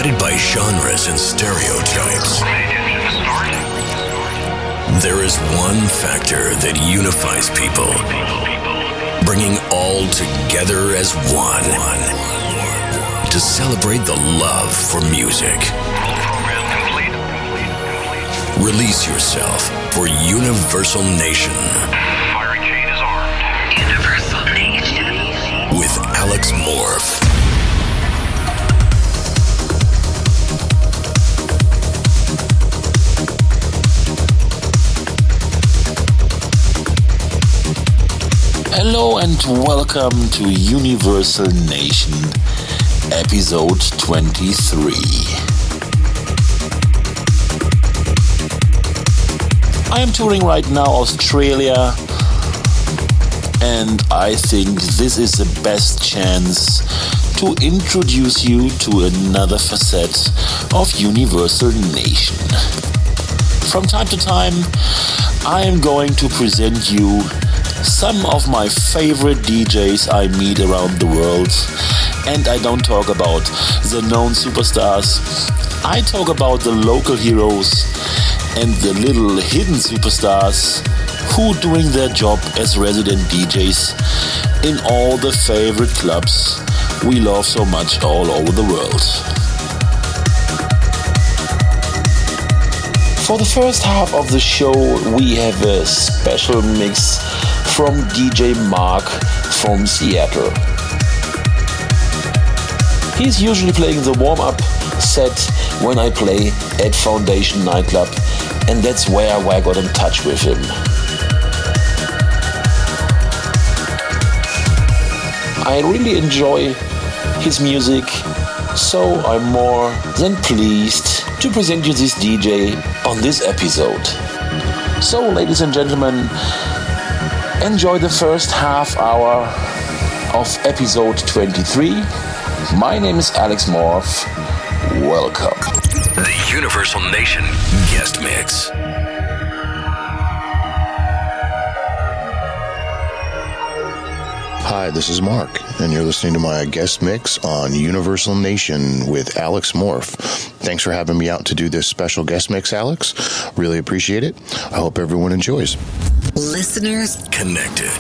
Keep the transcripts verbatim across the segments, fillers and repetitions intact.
divided by genres and stereotypes, there is one factor that unifies people, bringing all together as one, to celebrate the love for music. Release yourself for Universal Nation. Firing chain is armed. Universal Nation. With Alex Morph. Hello and welcome to Universal Nation, episode twenty-three. I am touring right now Australia, and I think this is the best chance to introduce you to another facet of Universal Nation. From time to time, I am going to present you some of my favorite D Js I meet around the world, and I don't talk about the known superstars. I talk about the local heroes and the little hidden superstars who doing their job as resident D Js in all the favorite clubs we love so much all over the world. For the first half of the show, we have a special mix from D J Mark from Seattle. He's usually playing the warm-up set when I play at Foundation Nightclub, and that's where I got in touch with him. I really enjoy his music, so I'm more than pleased to present you this D J on this episode. So, ladies and gentlemen, enjoy the first half hour of episode twenty-three. My name is Alex Morph. Welcome. The Universal Nation Guest Mix. Hi, this is Mark, and you're listening to my guest mix on Universal Nation with Alex Morph. Thanks for having me out to do this special guest mix, Alex. Really appreciate it. I hope everyone enjoys. Listeners Connected.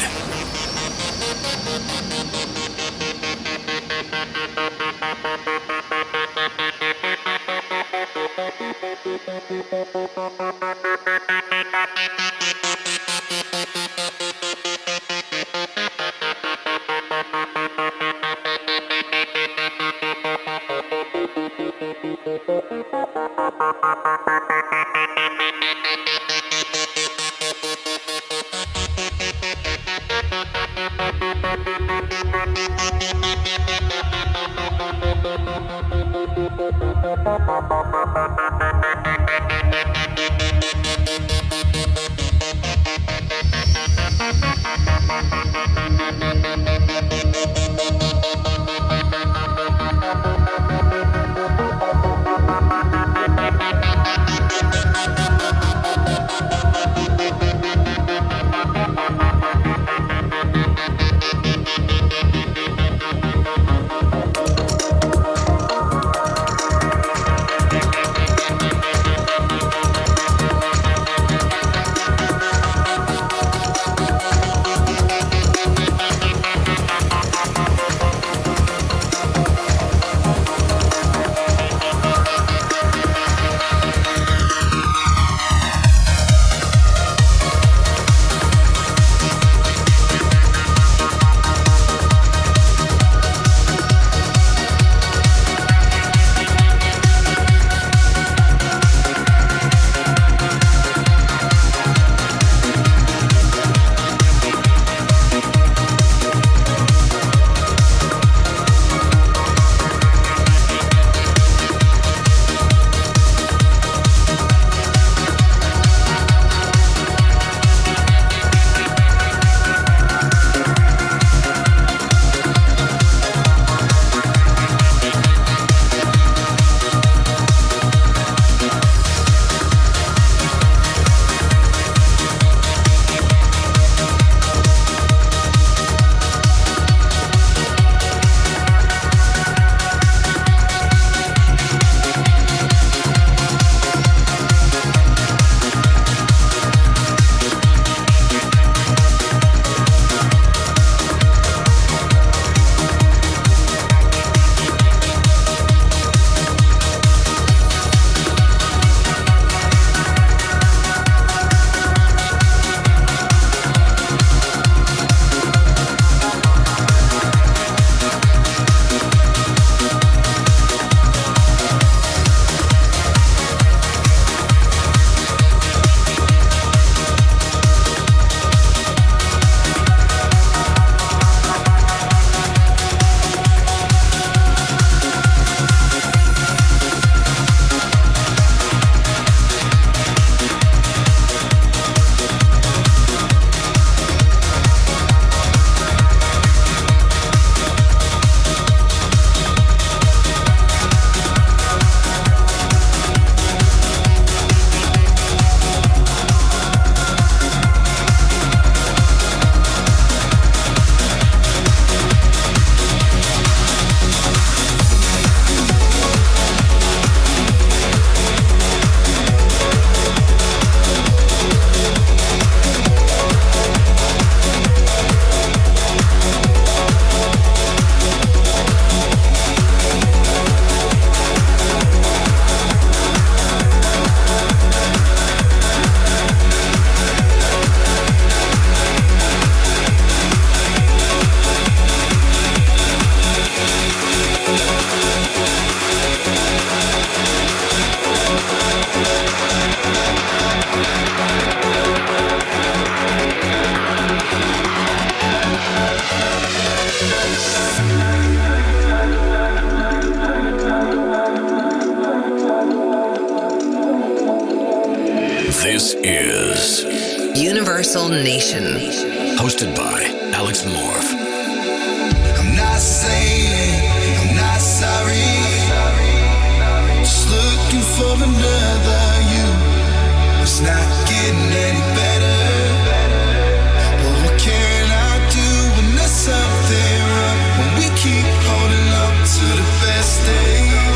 is Universal Nation. Hosted by Alex Morph. I'm not saying I'm not sorry. Just looking for another you. It's not getting any better. But what can I do when there's something wrong? When we keep holding up to the best days.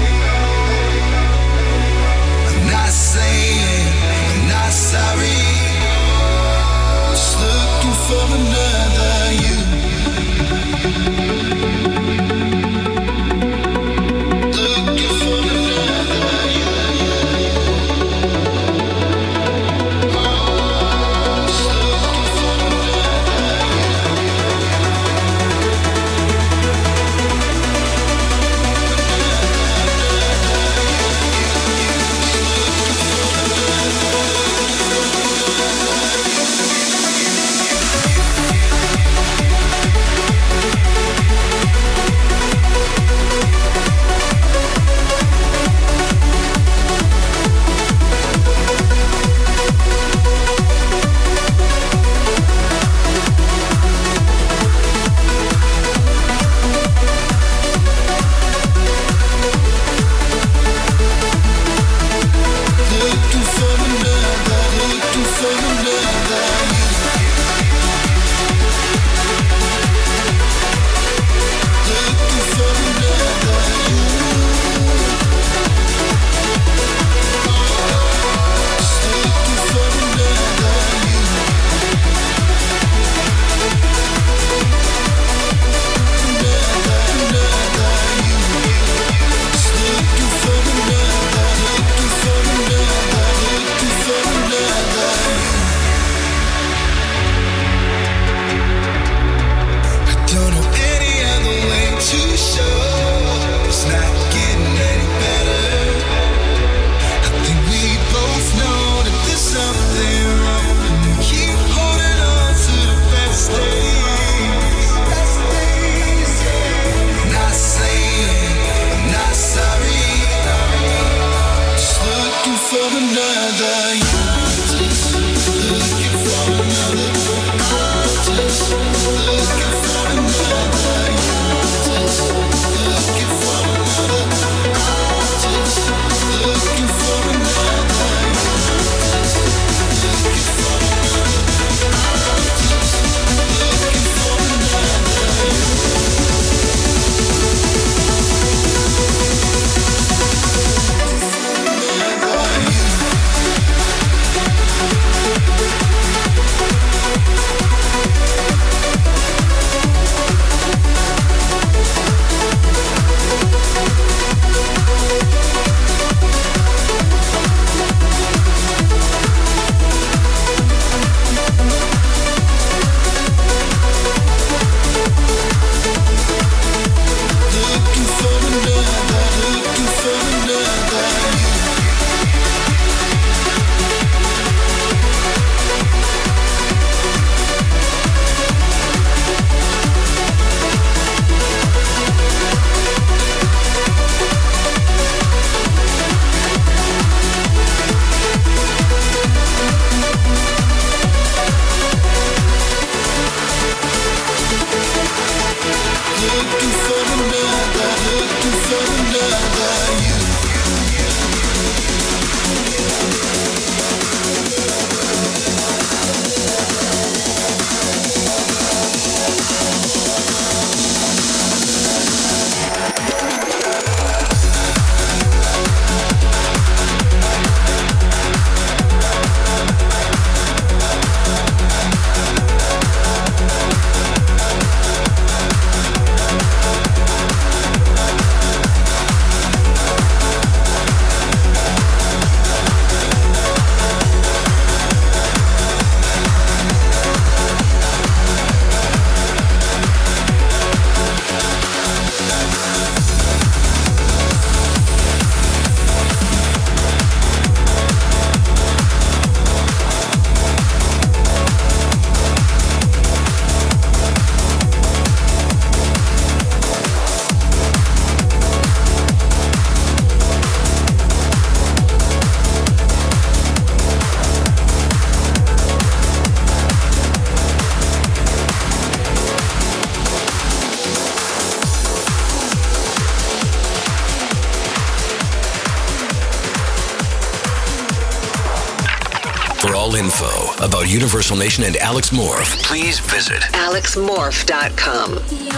I'm not saying I'm not sorry. Just looking for another you. info about Universal Nation and Alex Morph, please visit alex morph dot com.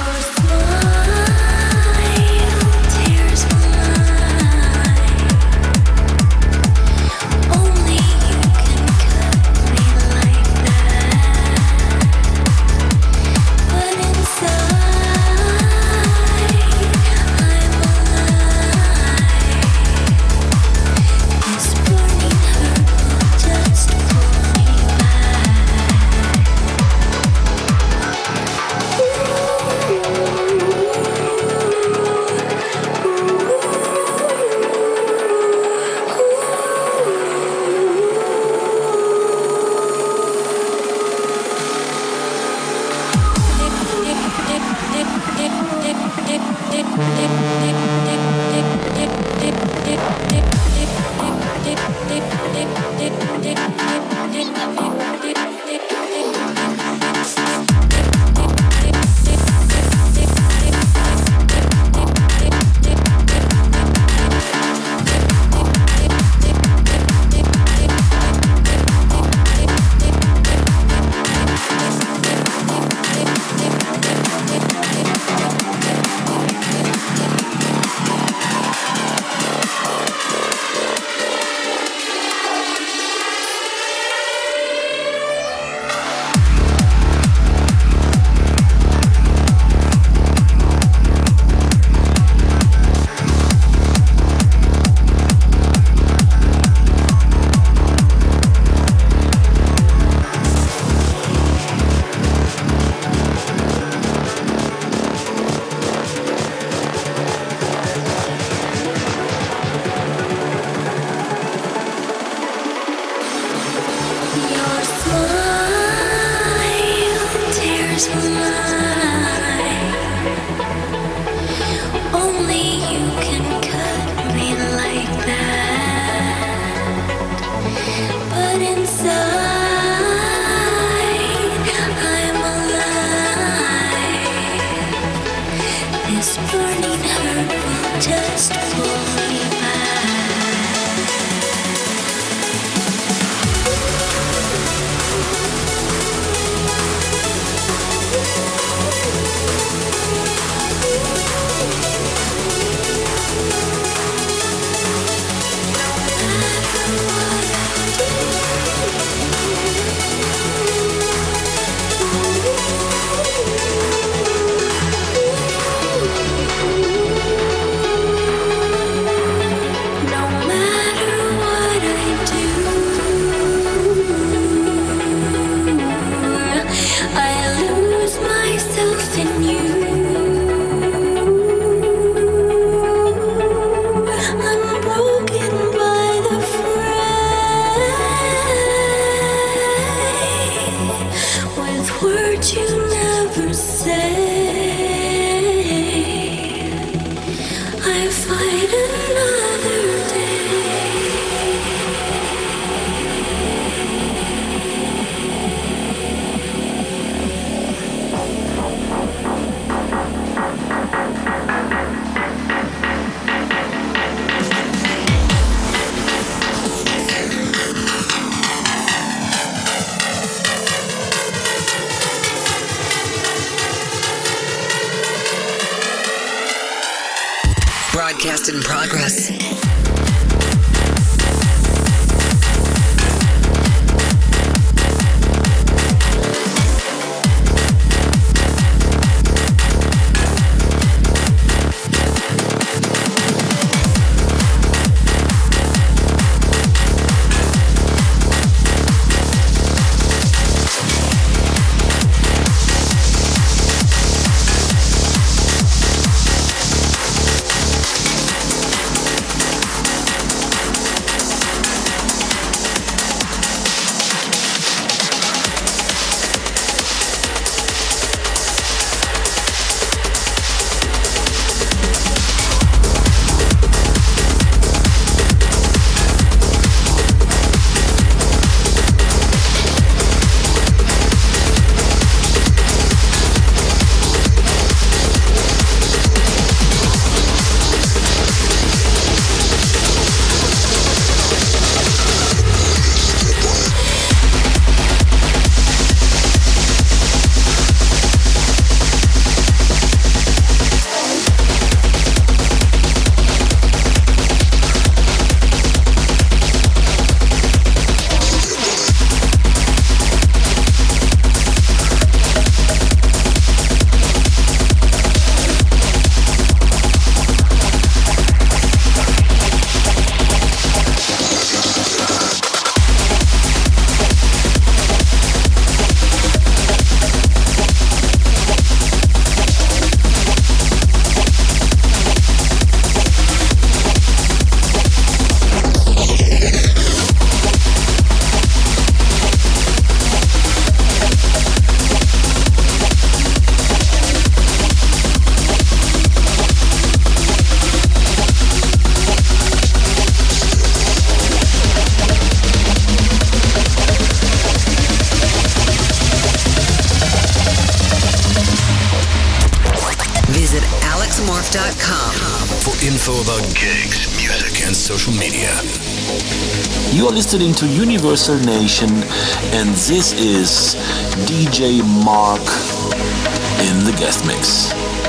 Broadcast in progress. dot com. For info about gigs, music, and social media. You are listening to Universal Nation, and this is D J Mark in the guest mix.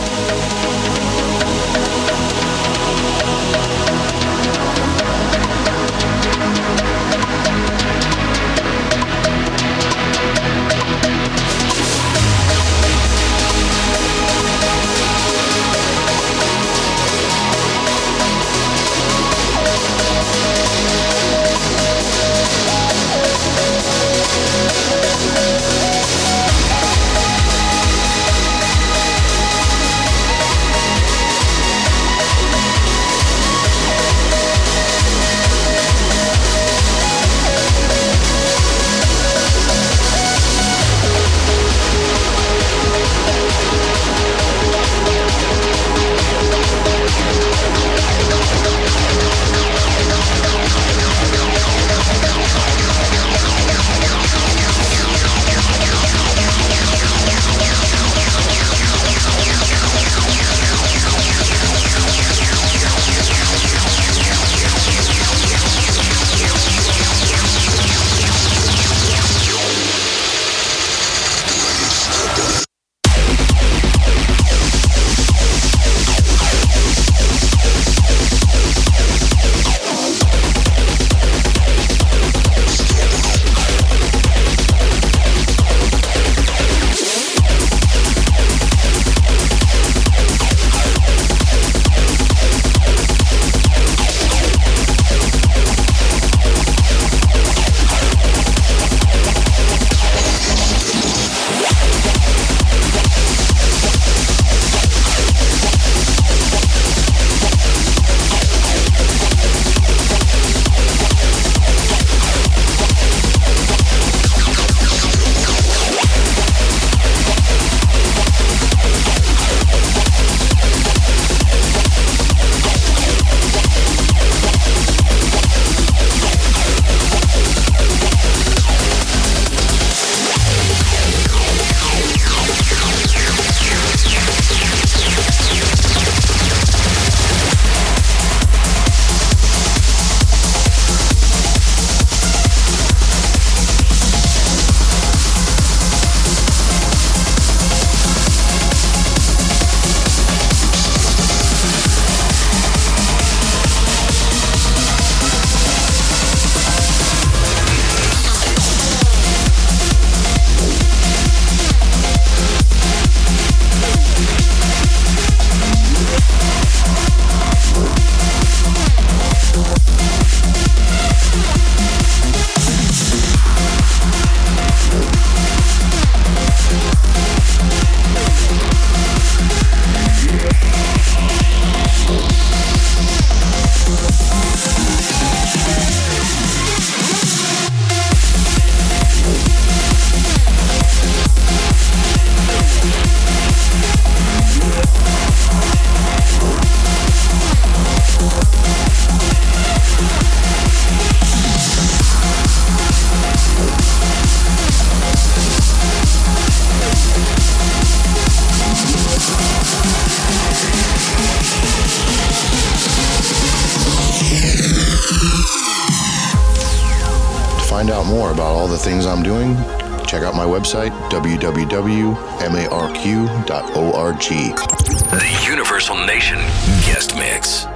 find out more about all the things I'm doing, check out my website, w w w dot marq dot org. The Universal Nation Guest Mix.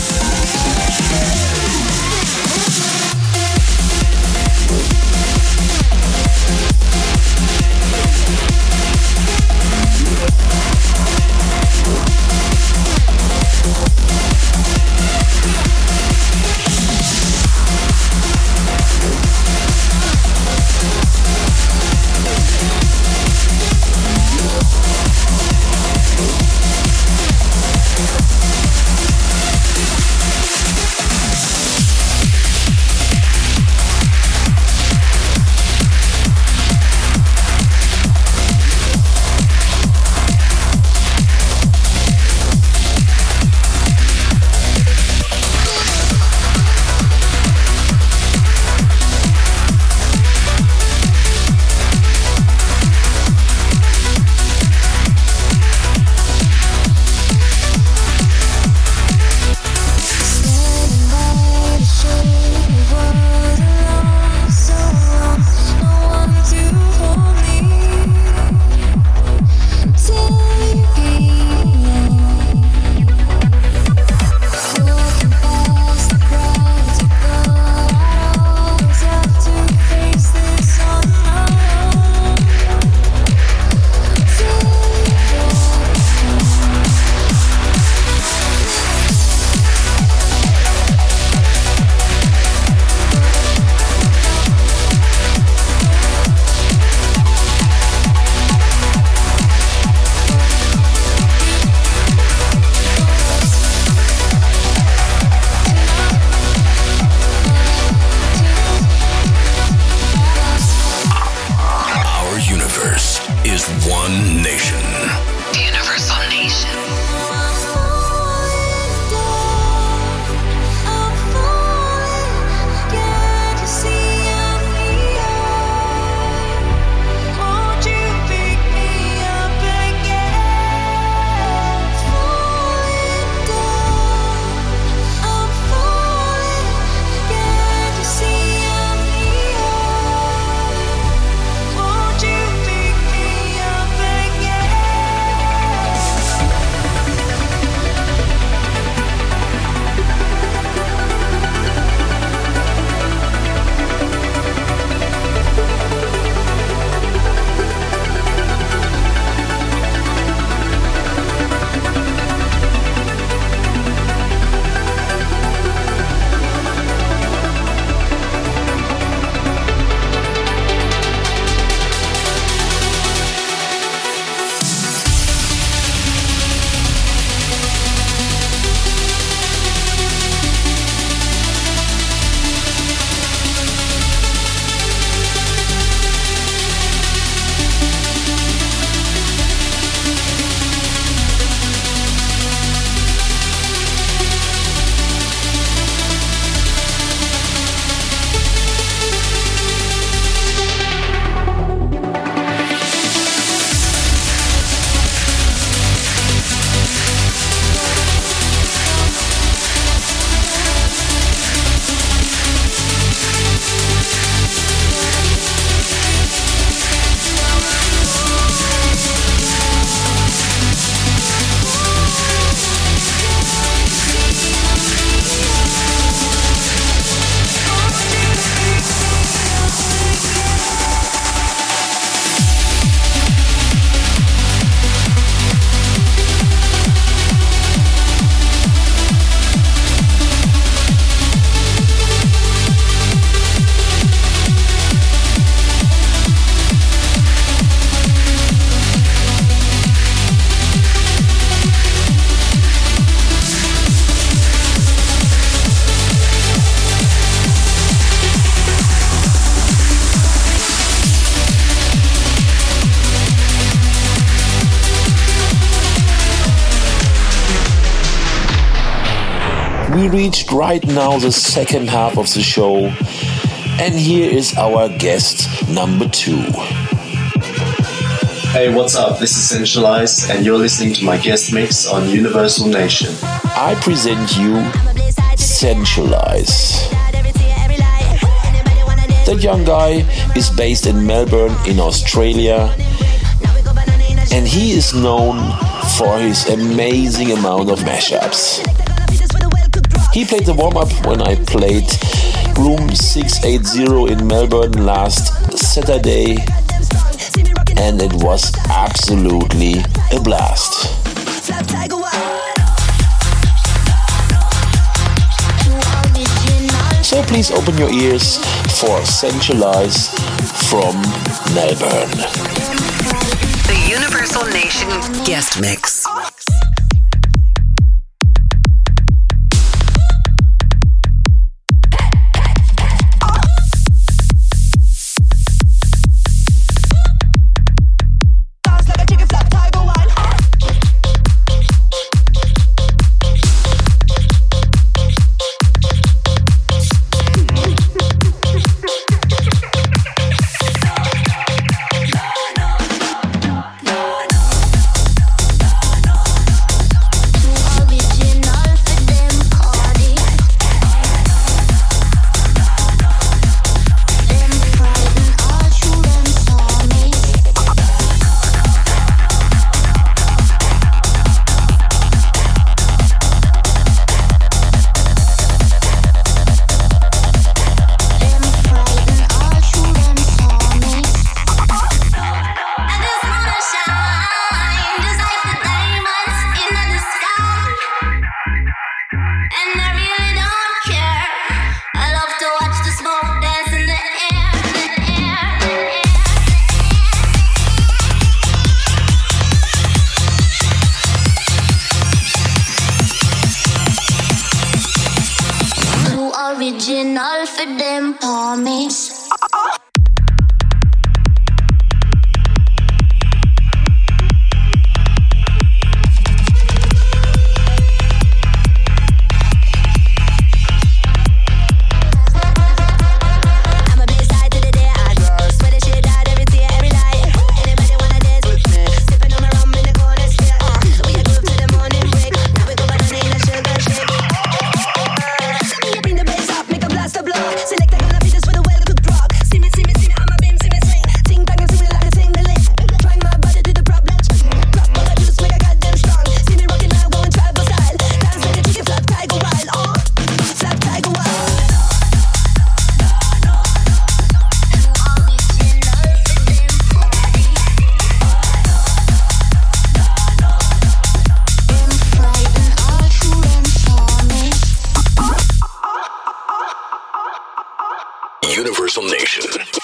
We reached right now the second half of the show, and here is our guest number two. Hey, what's up? This is Centralize, and you're listening to my guest mix on Universal Nation. I present you Centralize. That young guy is based in Melbourne in Australia, and he is known for his amazing amount of mashups. He played the warm-up when I played Room six eighty in Melbourne last Saturday, and it was absolutely a blast. So please open your ears for Sensualize from Melbourne. The Universal Nation Guest Mix. Original for them promise. Universal Nation.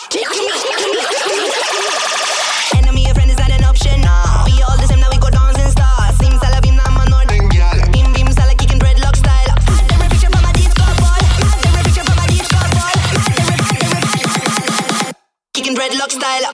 Enemy, a friend is not an option. We all the same, now we go dance and stars. Sim salabim, I'm a nord. Bim bim, sala kicking dreadlock style. Had the picture from a disco ball. Had the picture from a disco ball. Had the kicking dreadlock style.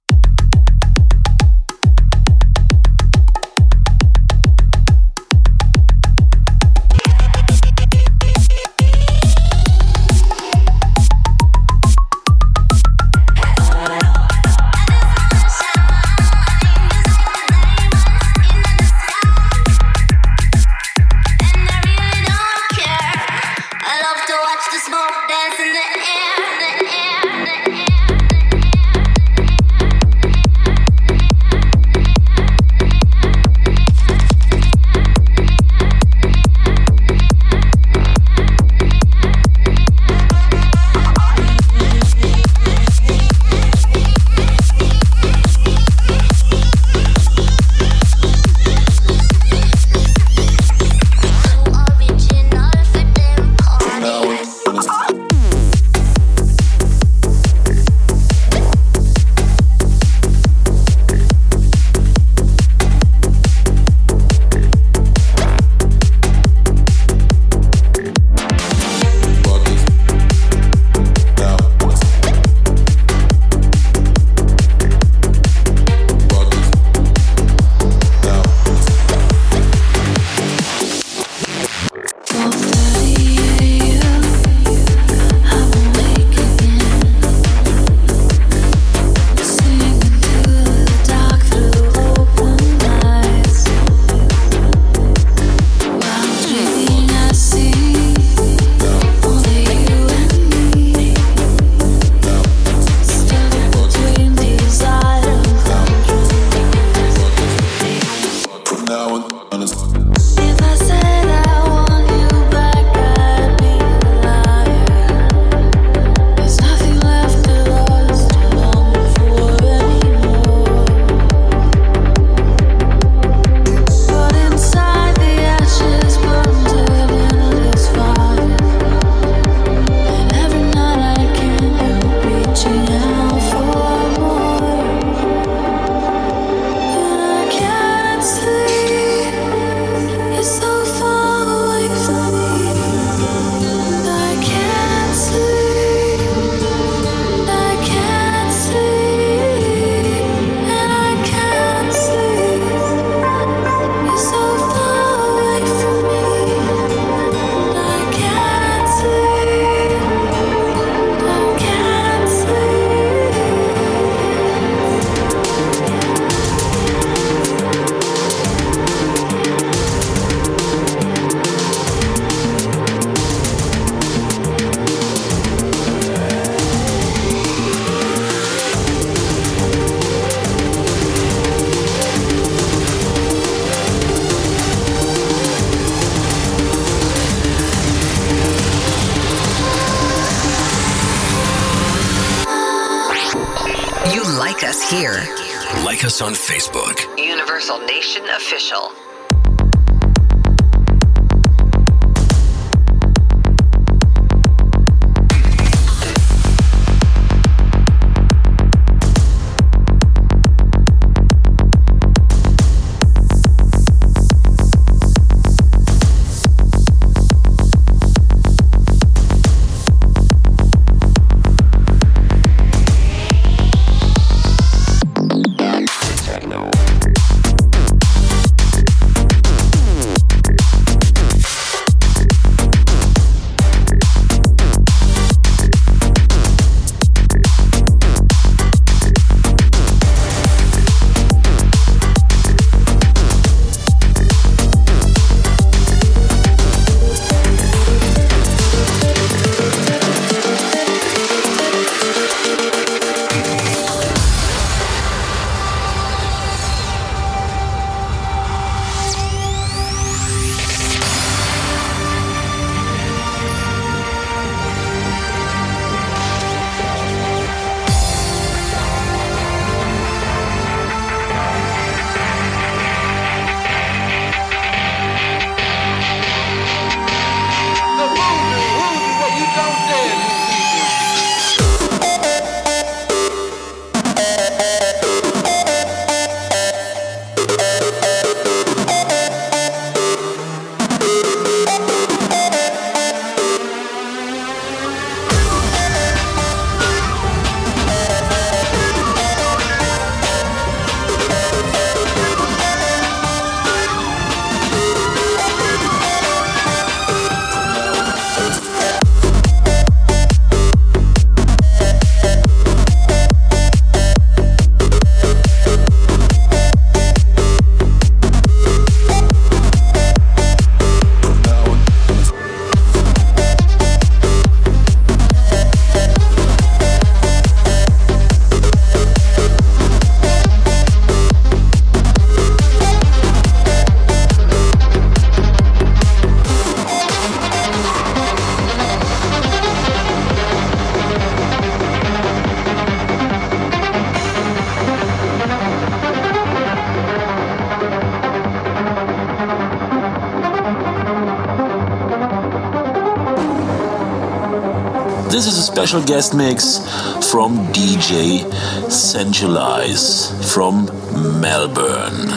Smoke dance in the air, the air, the air. Like us here. Like us on Facebook. Universal Nation Official. This is a special guest mix from D J Centralize from Melbourne.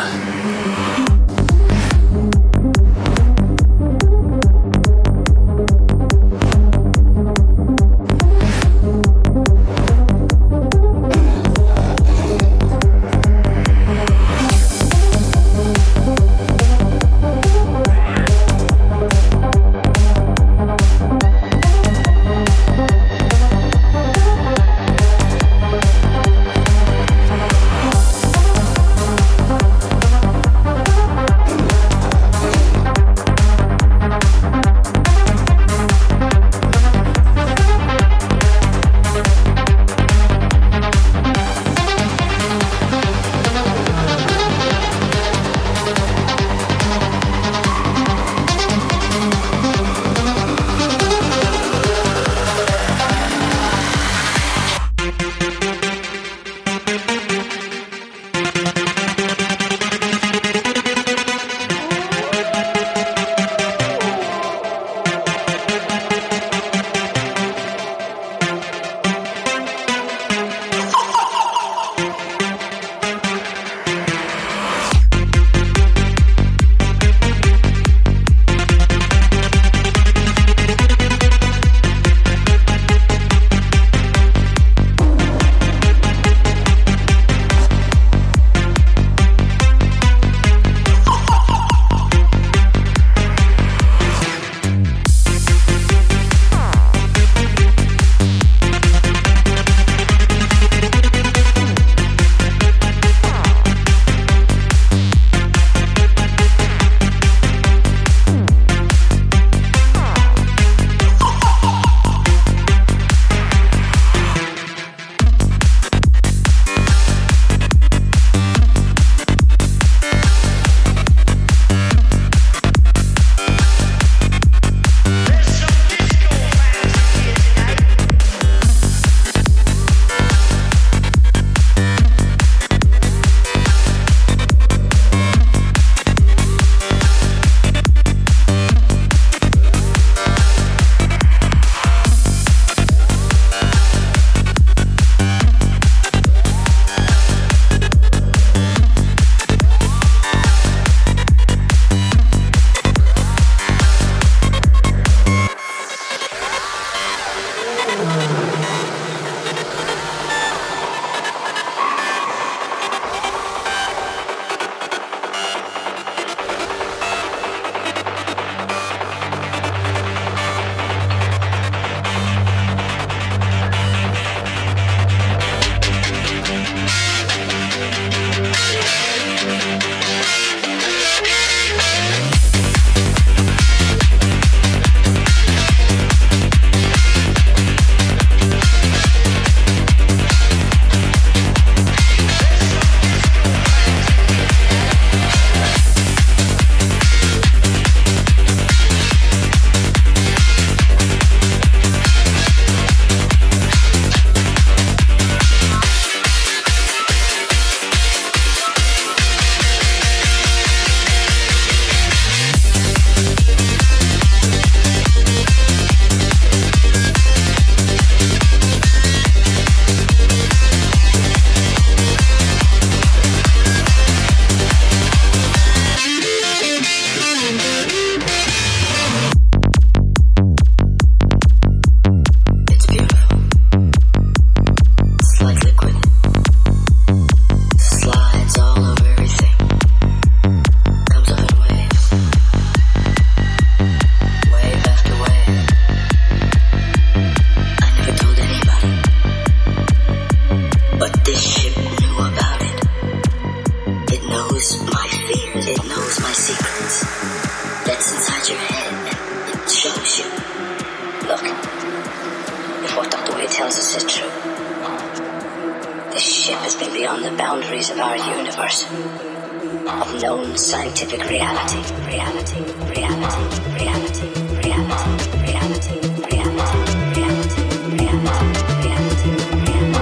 tells us is true. This ship has been beyond the boundaries of our universe, of known scientific reality, reality, reality, reality, reality, reality, reality, reality, reality, reality,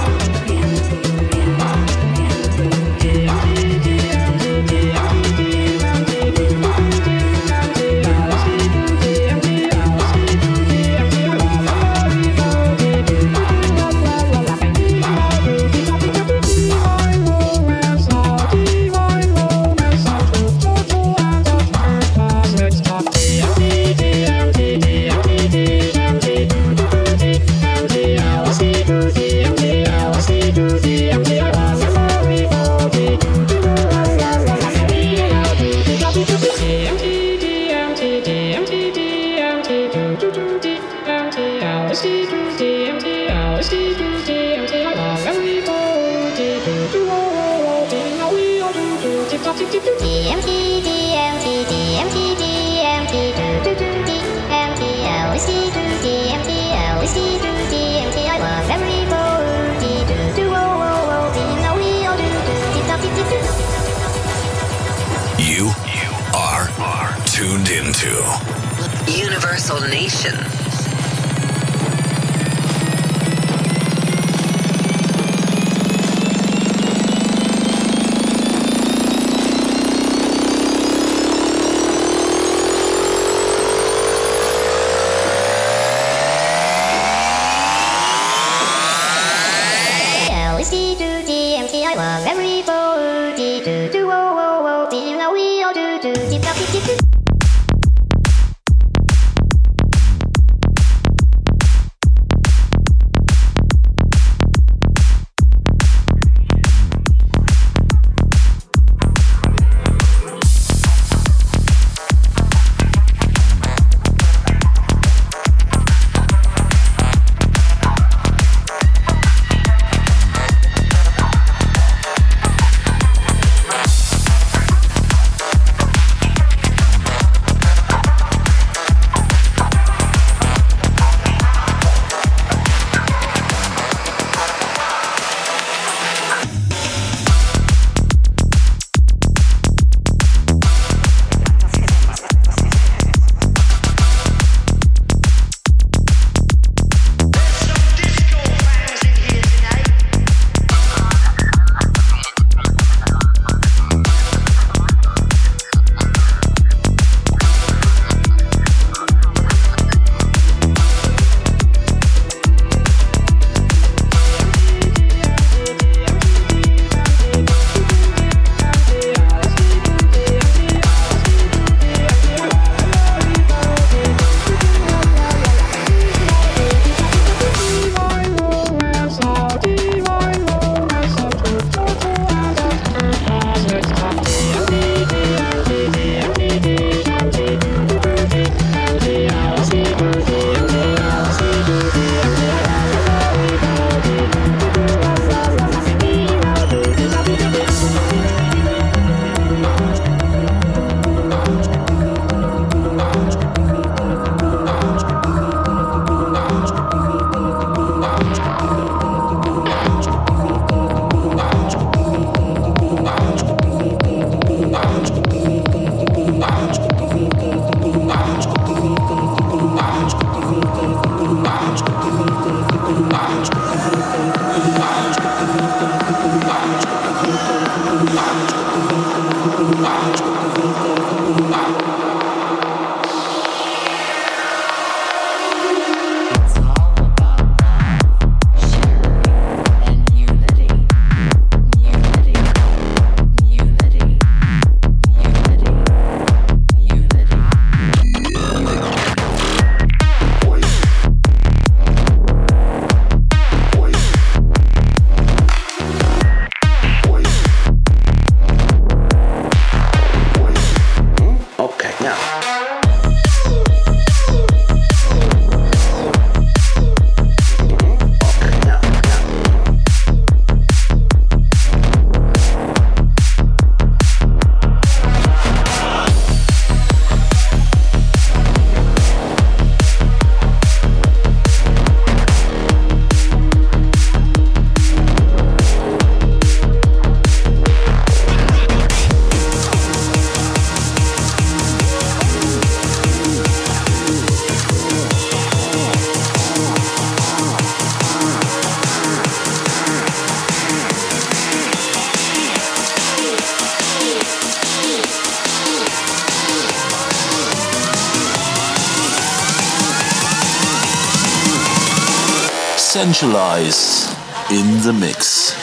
You are tuned into Universal Nation. Essentialize in the mix.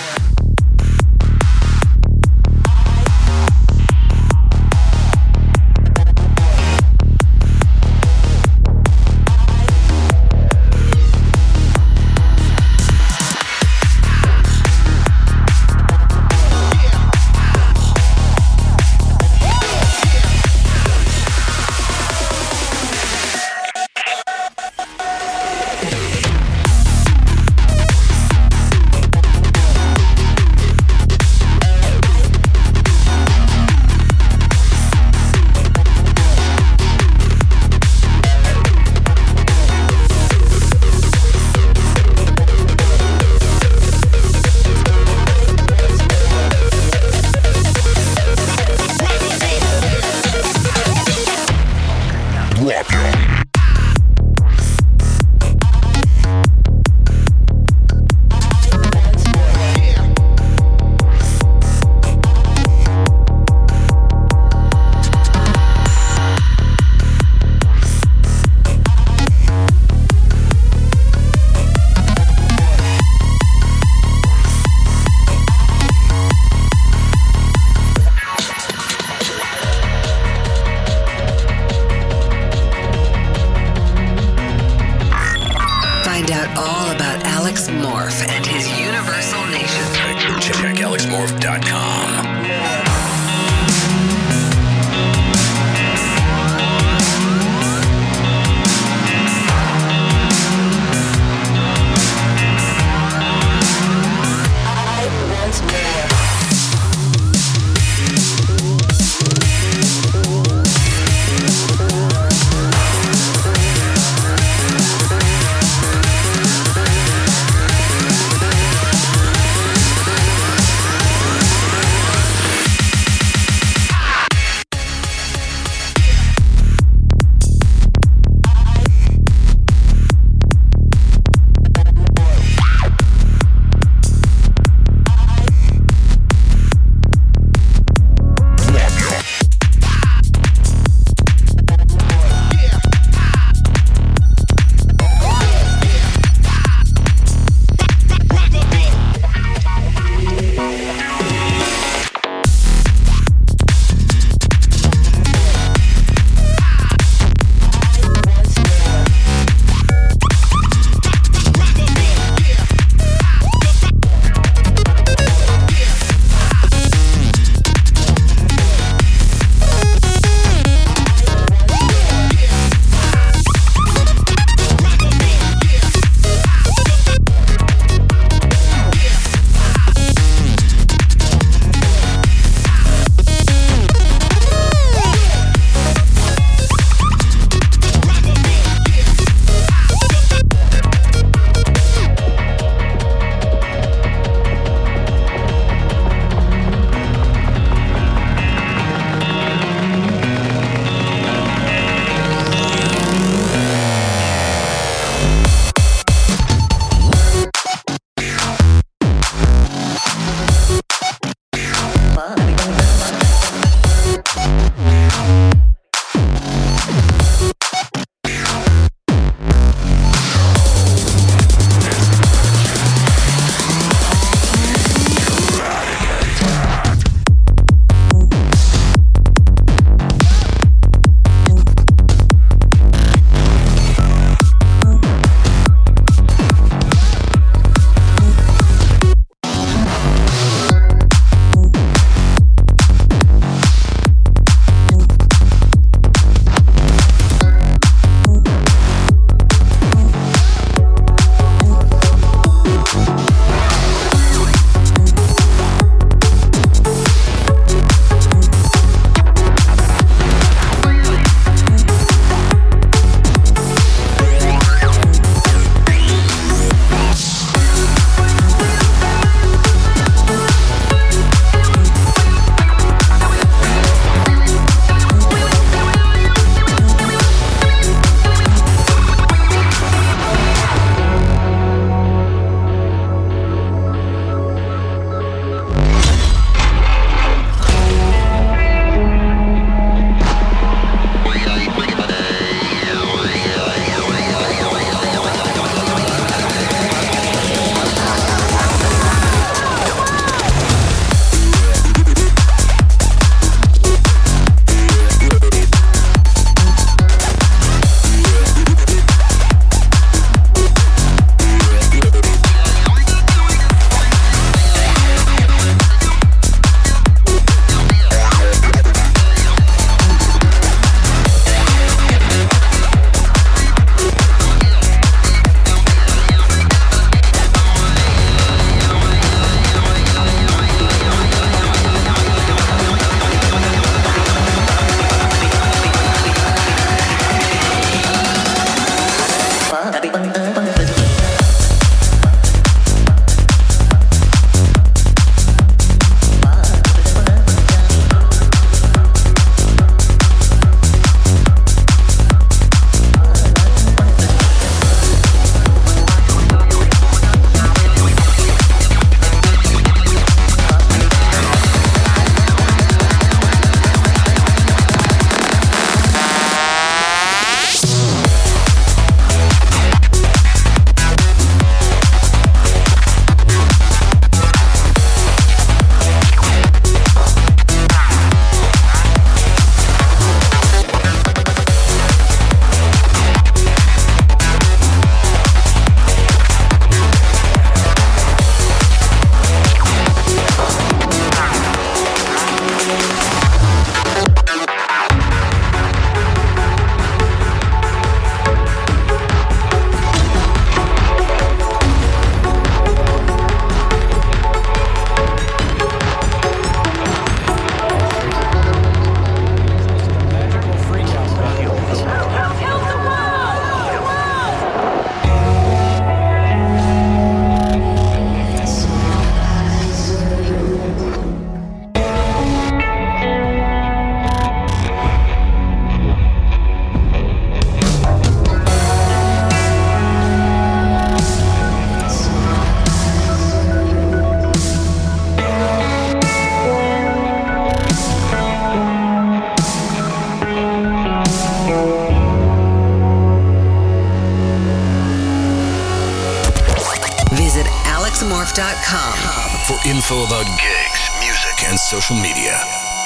morph dot com for info about gigs, music, and social media.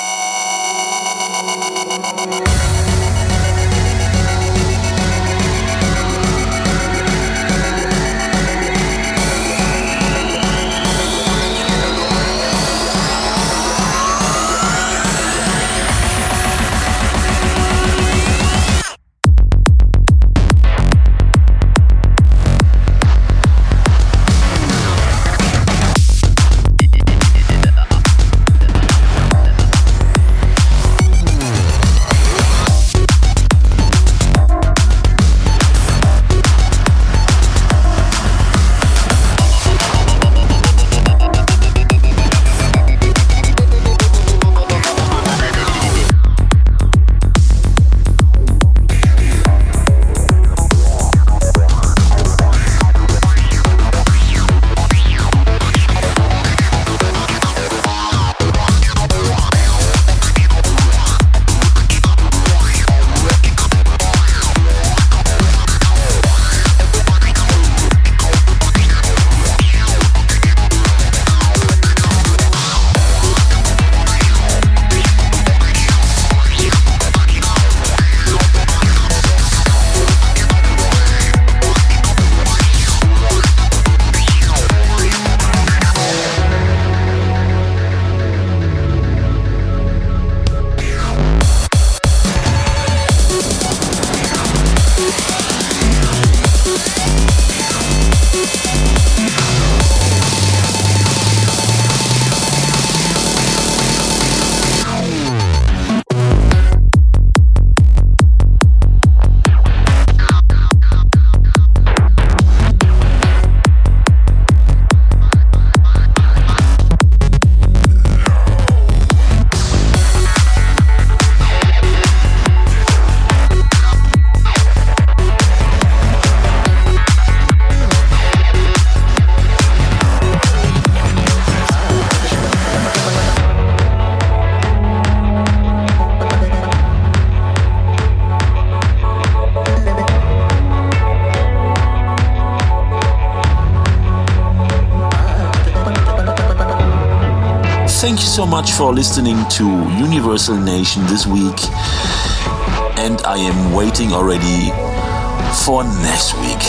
Thank you so much for listening to Universal Nation this week, and I am waiting already for next week.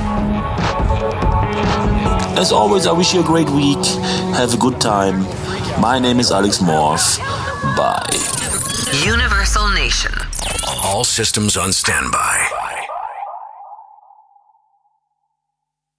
As always, I wish you a great week. Have a good time. My name is Alex Morph. Bye. Universal Nation. All systems on standby.